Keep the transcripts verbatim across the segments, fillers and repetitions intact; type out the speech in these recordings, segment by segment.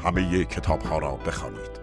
همه کتاب‌ها را بخوانید.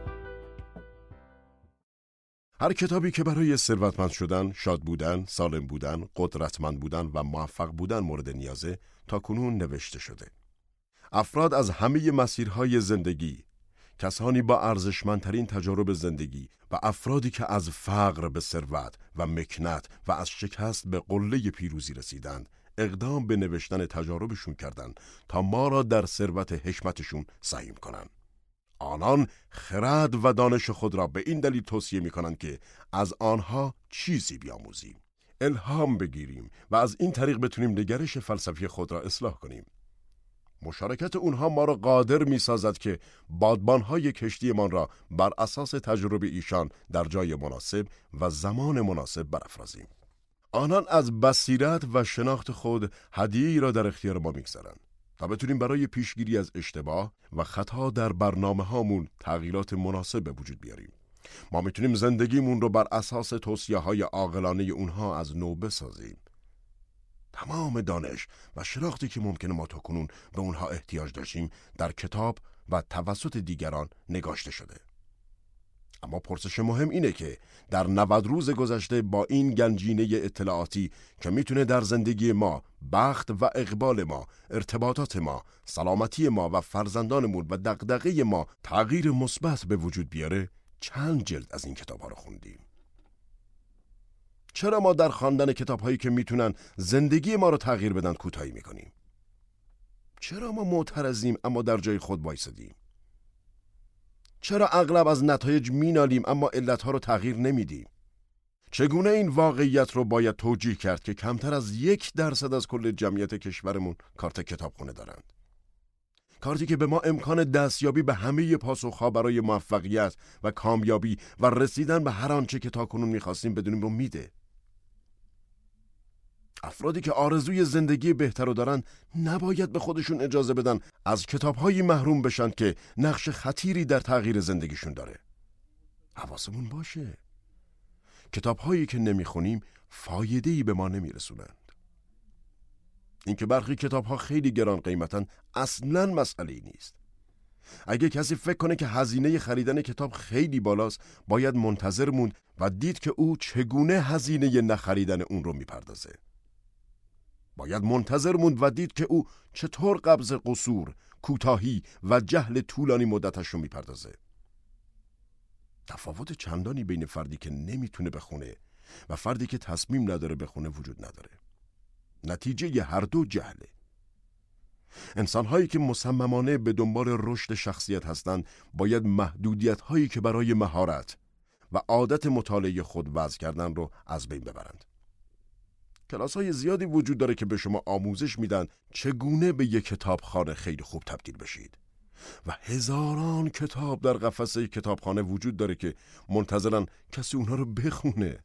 هر کتابی که برای ثروتمند شدن، شاد بودن، سالم بودن، قدرتمند بودن و موفق بودن مورد نیازه تاکنون نوشته شده. افراد از همه مسیرهای زندگی، کسانی با ارزشمندترین تجارب زندگی و افرادی که از فقر به ثروت و مکنت و از شکست به قله پیروزی رسیدند، اقدام به نوشتن تجاربشون کردند تا ما را در ثروت حکمتشون سهیم کنند. آنان خرد و دانش خود را به این دلیل توصیه می کنند که از آنها چیزی بیاموزیم، الهام بگیریم و از این طریق بتونیم نگرش فلسفی خود را اصلاح کنیم. مشارکت اونها ما را قادر می سازد که بادبانهای کشتیمان را بر اساس تجربه ایشان در جای مناسب و زمان مناسب برافرازیم. آنان از بصیرت و شناخت خود هدیه‌ای را در اختیار ما می‌گذارند تا بتونیم برای پیشگیری از اشتباه و خطا در برنامه‌هامون تغییرات مناسب به وجود بیاریم. ما میتونیم زندگیمون رو بر اساس توصیه‌های عاقلانه اونها از نو بسازیم. تمام دانش و شناختی که ممکنه ما تاکنون به اونها احتیاج داشتیم در کتاب و توسط دیگران نگاشته شده. اما پرسش مهم اینه که در نود روز گذشته با این گنجینه اطلاعاتی که میتونه در زندگی ما، بخت و اقبال ما، ارتباطات ما، سلامتی ما و فرزندانمون و دغدغه ما تغییر مثبت به وجود بیاره، چند جلد از این کتاب‌ها رو خوندیم؟ چرا ما در خواندن کتاب‌هایی که میتونن زندگی ما رو تغییر بدن کوتاهی میکنیم؟ چرا ما معترضیم اما در جای خود وایسادیم؟ چرا اغلب از نتایج مینالیم اما علتها رو تغییر نمیدیم؟ چگونه این واقعیت رو باید توجیه کرد که کمتر از یک درصد از کل جمعیت کشورمون کارت کتابخونه دارند؟ کارتی که به ما امکان دستیابی به همه پاسخها برای موفقیت و کامیابی و رسیدن به هر آنچه که تاکنون میخواستیم بدونیم رو میده. افرادی که آرزوی زندگی بهتر رو دارن نباید به خودشون اجازه بدن از کتاب‌هایی محروم بشن که نقش خطیری در تغییر زندگیشون داره. حواسمون باشه. کتاب‌هایی که نمیخونیم فایده‌ای به ما نمیرسونند. اینکه برخی کتاب‌ها خیلی گران قیمتن اصلاً مسئله‌ای نیست. اگه کسی فکر کنه که هزینه خریدن کتاب خیلی بالاست، باید منتظر موند و دید که او چگونه هزینه نخریدن اون رو میپردازه. باید منتظر موند و دید که او چطور قبض قصور، کوتاهی و جهل طولانی مدتش رو میپردازه. تفاوت چندانی بین فردی که نمیتونه بخونه و فردی که تصمیم نداره بخونه وجود نداره. نتیجه هر دو جهله. انسان‌هایی که مصممانه به دنبال رشد شخصیت هستند باید محدودیت‌هایی که برای مهارت و عادت مطالعه خود وضع کردن رو از بین ببرند. کلاس‌های زیادی وجود داره که به شما آموزش میدن چگونه به یک کتابخانه خیلی خوب تبدیل بشید و هزاران کتاب در قفسه کتابخانه وجود داره که منتظرن کسی اونها رو بخونه.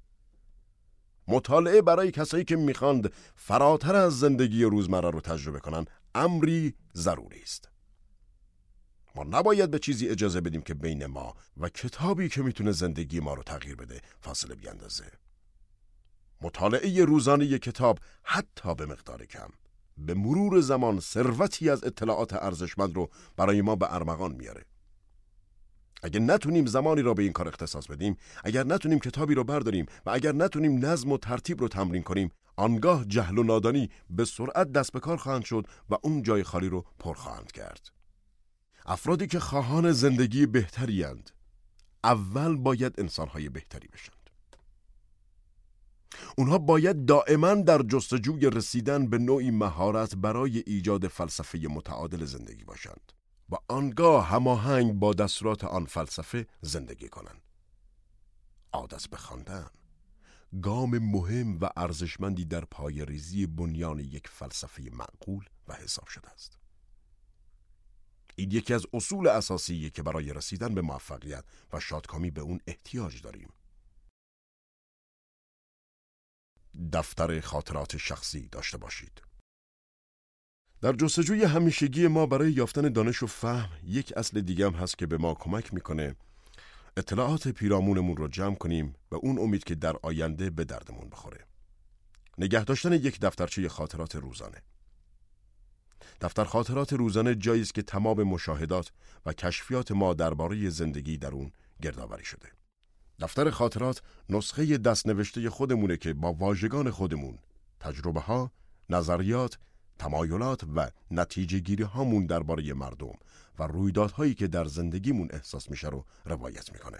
مطالعه برای کسایی که میخواند فراتر از زندگی روزمره رو تجربه کنن امری ضروری است. ما نباید به چیزی اجازه بدیم که بین ما و کتابی که میتونه زندگی ما رو تغییر بده فاصله بیاندازه. مطالعه روزانه یک کتاب حتی به مقدار کم به مرور زمان ثروتی از اطلاعات ارزشمند رو برای ما به ارمغان میاره. اگر نتونیم زمانی را به این کار اختصاص بدیم، اگر نتونیم کتابی رو برداریم و اگر نتونیم نظم و ترتیب رو تمرین کنیم، آنگاه جهل و نادانی به سرعت دست به کار خواهند شد و اون جای خالی رو پر خواهند کرد. افرادی که خواهان زندگی بهتری اند، اول باید انسان‌های بهتری بشند. اونها باید دائما در جستجوی رسیدن به نوعی مهارت برای ایجاد فلسفه متعادل زندگی باشند و آنگاه هماهنگ با دستورات آن فلسفه زندگی کنند. عادت به خواندن گام مهم و ارزشمندی در پایه‌ریزی بنیان یک فلسفه معقول و حساب شده است. این یکی از اصول اساسیه که برای رسیدن به موفقیت و شادکامی به اون احتیاج داریم. دفتر خاطرات شخصی داشته باشید. در جستجوی همیشگی ما برای یافتن دانش و فهم، یک اصل دیگه هم هست که به ما کمک میکنه اطلاعات پیرامونمون رو جمع کنیم و اون امید که در آینده به دردمون بخوره. نگه داشتن یک دفترچه خاطرات روزانه. دفتر خاطرات روزانه جایی است که تمام مشاهدات و کشفیات ما درباره زندگی در اون گردآوری شده. دفتر خاطرات نسخه دستنوشته خودمونه که با واژگان خودمون، تجربه ها، نظریات، تمایلات و نتیجه گیری هامون درباره مردم و رویدادهایی که در زندگیمون احساس میشه رو روایت میکنه.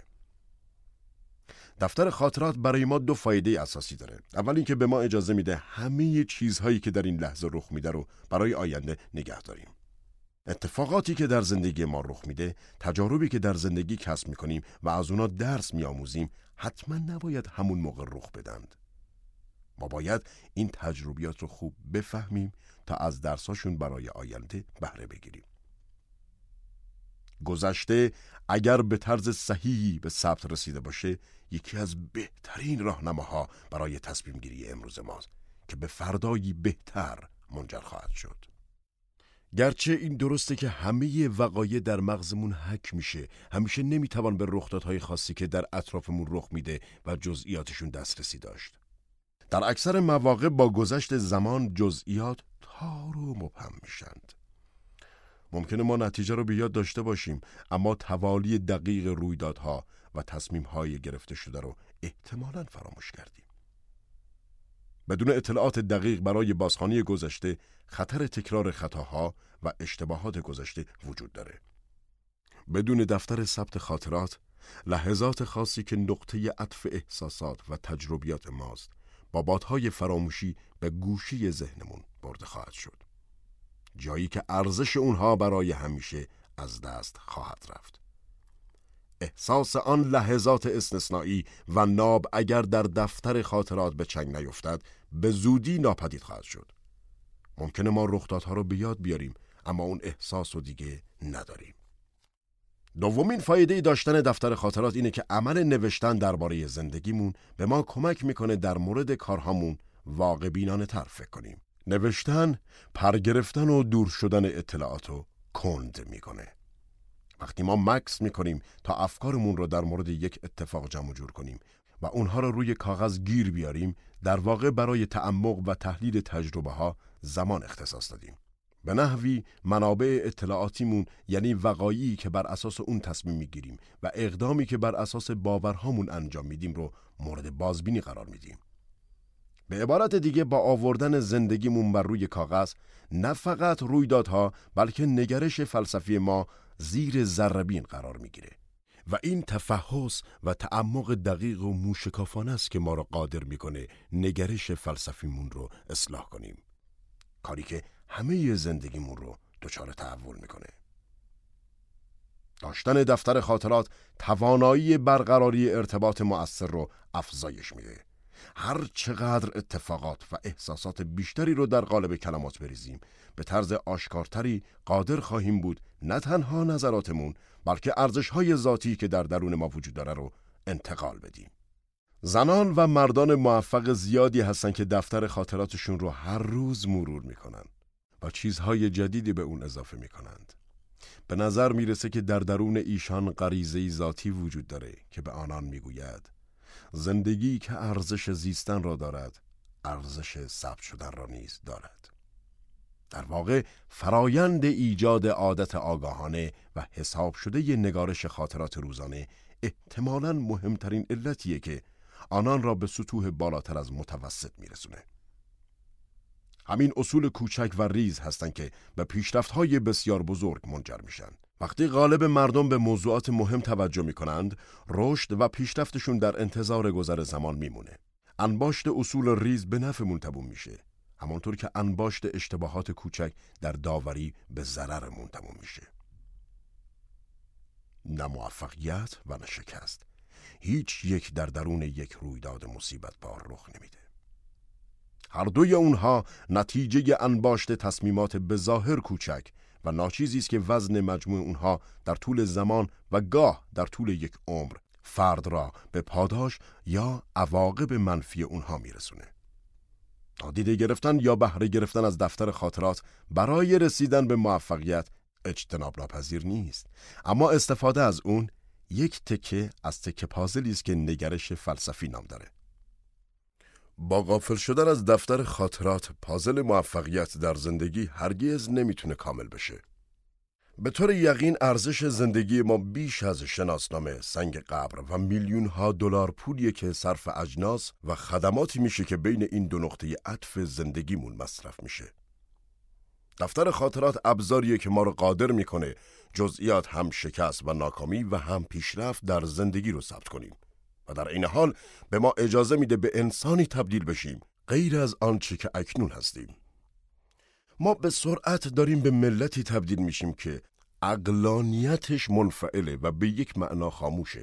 دفتر خاطرات برای ما دو فایده اساسی داره. اول اینکه به ما اجازه میده همه چیزهایی که در این لحظه رخ میده رو برای آینده نگه داریم. اتفاقاتی که در زندگی ما رخ میده، تجاربی که در زندگی کسب میکنیم و از اونا درس میآموزیم، حتما نباید همون موقع رخ بدند. ما باید این تجربیات رو خوب بفهمیم تا از درساشون برای آینده بهره بگیریم. گذشته اگر به طرز صحیحی به ثبت رسیده باشه، یکی از بهترین راهنماها برای تصمیم گیری امروز ماست که به فردایی بهتر منجر خواهد شد. گرچه این درسته که همه وقایع در مغزمون حک میشه، همیشه نمیتوان به رخدادهای خاصی که در اطرافمون رخ میده و جزئیاتشون دسترسی داشت. در اکثر مواقع با گذشت زمان جزئیات تار و مبهم میشند. ممکنه ما نتیجه رو به یاد داشته باشیم، اما توالی دقیق رویدادها و تصمیم‌های گرفته شده رو احتمالاً فراموش کردیم. بدون اطلاعات دقیق برای بازخوانی گذشته، خطر تکرار خطاها و اشتباهات گذشته وجود داره. بدون دفتر ثبت خاطرات، لحظات خاصی که نقطه عطف احساسات و تجربیات ماست، با بادهای فراموشی به گوشی ذهنمون برده خواهد شد. جایی که ارزش اونها برای همیشه از دست خواهد رفت. احساس آن لحظات استثنایی و ناب اگر در دفتر خاطرات به چنگ نیفتد، به زودی ناپدید خواهد شد. ممکنه ما رخدادها رو به یاد بیاریم، اما اون احساس رو دیگه نداریم. دومین فایده داشتن دفتر خاطرات اینه که عمل نوشتن درباره زندگیمون به ما کمک میکنه در مورد کارهامون واقع بینانه تر فکر کنیم. نوشتن پرگرفتن و دور شدن اطلاعات رو کند میکنه. وقتی ما مکث میکنیم تا افکارمون رو در مورد یک اتفاق جمع جور کنیم و اونها رو روی کاغذ گیر بیاریم، در واقع برای تعمق و تحلیل تجربه ها زمان اختصاص دادیم. به نحوی منابع اطلاعاتیمون، یعنی وقایعی که بر اساس اون تصمیم میگیریم و اقدامی که بر اساس باورهامون انجام میدیم رو مورد بازبینی قرار میدیم. به عبارت دیگه، با آوردن زندگیمون بر روی کاغذ، نه فقط رویدادها بلکه نگرش فلسفی ما زیر ذره‌بین قرار میگیره و این تفحص و تعمق دقیق و موشکافانه است که ما را قادر میکنه نگرش فلسفیمون رو اصلاح کنیم، کاری که همه زندگیمون رو دچار تحول میکنه. داشتن دفتر خاطرات توانایی برقراری ارتباط مؤثر رو افزایش میده. هر چقدر اتفاقات و احساسات بیشتری رو در قالب کلمات بریزیم، به طرز آشکارتری قادر خواهیم بود نه تنها نظراتمون بلکه ارزش‌های ذاتی که در درون ما وجود داره رو انتقال بدیم. زنان و مردان موفق زیادی هستن که دفتر خاطراتشون رو هر روز مرور میکنن و چیزهای جدیدی به اون اضافه میکنند. به نظر میرسه که در درون ایشان غریزه‌ای ذاتی وجود داره که به آنان میگوید زندگی که ارزش زیستن را دارد، ارزش ثبت شدن را نیز دارد. در واقع فرایند ایجاد عادت آگاهانه و حساب شده ی نگارش خاطرات روزانه احتمالاً مهمترین علتیه که آنان را به سطوح بالاتر از متوسط میرسونه. همین اصول کوچک و ریز هستند که به پیشرفت‌های بسیار بزرگ منجر میشن. وقتی غالب مردم به موضوعات مهم توجه میکنند، رشد و پیشرفتشون در انتظار گذر زمان میمونه. انباشت اصول ریز به نفعمون تموم میشه، همانطور که انباشت اشتباهات کوچک در داوری به ضررمون تموم میشه. نه موفقیت و نه شکست، هیچ یک در درون یک رویداد مصیبت بار رخ نمیده. هر دوی اونها نتیجه انباشت تصمیمات به ظاهر کوچک و ناچیزی است که وزن مجموع اونها در طول زمان و گاه در طول یک عمر فرد را به پاداش یا عواقب منفی اونها میرسونه. نادیده گرفتن یا بهره گرفتن از دفتر خاطرات برای رسیدن به موفقیت اجتناب ناپذیر نیست، اما استفاده از اون یک تکه از تکه پازلی است که نگرش فلسفی نام داره. با غافل شدن از دفتر خاطرات، پازل موفقیت در زندگی هرگز نمیتونه کامل بشه. به طور یقین ارزش زندگی ما بیش از شناسنامه، سنگ قبر و میلیون ها دلار پولیه که صرف اجناس و خدماتی میشه که بین این دو نقطه عطف زندگیمون مصرف میشه. دفتر خاطرات ابزاریه که ما رو قادر میکنه جزئیات هم شکست و ناکامی و هم پیشرفت در زندگی رو ثبت کنیم و در این حال به ما اجازه میده به انسانی تبدیل بشیم غیر از آنچه که اکنون هستیم. ما به سرعت داریم به ملتی تبدیل میشیم که عقلانیتش منفعله و به یک معنا خاموشه.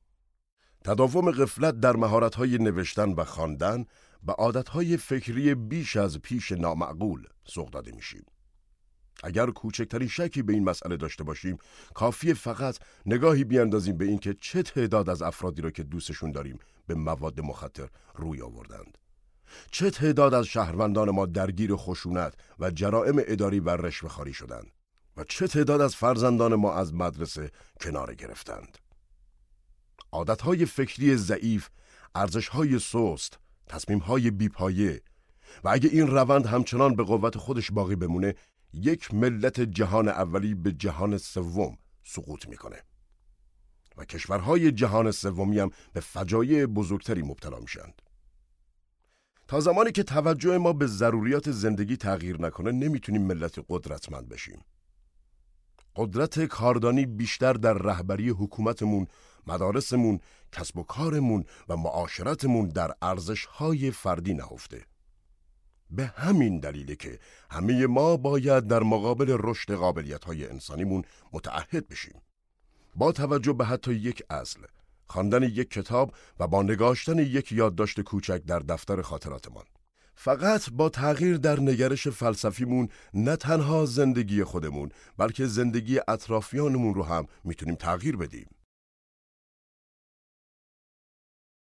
تداوم غفلت در مهارت‌های نوشتن و خواندن به عادت‌های فکری بیش از پیش نامعقول سوق داده میشیم. اگر کوچکترین شکی به این مسئله داشته باشیم، کافیه فقط نگاهی بیاندازیم به این که چه تعداد از افرادی را که دوستشون داریم به مواد مخدر روی آوردند. چه تعداد از شهروندان ما درگیر خشونت و جرائم اداری و رشوه‌خواری شدند و چه تعداد از فرزندان ما از مدرسه کناره گرفتند. عادتهای فکری ضعیف، ارزشهای سست، تصمیمهای بیپایه و اگه این روند همچنان به قوت خودش باقی بمونه، یک ملت جهان اولی به جهان سوم سقوط میکنه و کشورهای جهان سومی هم به فجایع بزرگتری مبتلا میشند. تا زمانی که توجه ما به ضروریات زندگی تغییر نکنه نمیتونیم ملت قدرتمند بشیم. قدرت کاردانی بیشتر در رهبری حکومتمون، مدارسمون، کسب و کارمون و معاشرتمون در ارزش‌های فردی نهفته. به همین دلیله که همه ما باید در مقابل رشد قابلیت‌های انسانیمون متعهد بشیم. با توجه به حتی یک اصل، خواندن یک کتاب و با نگاشتن یک یادداشت کوچک در دفتر خاطراتمان. فقط با تغییر در نگرش فلسفیمون نه تنها زندگی خودمون بلکه زندگی اطرافیانمون رو هم میتونیم تغییر بدیم.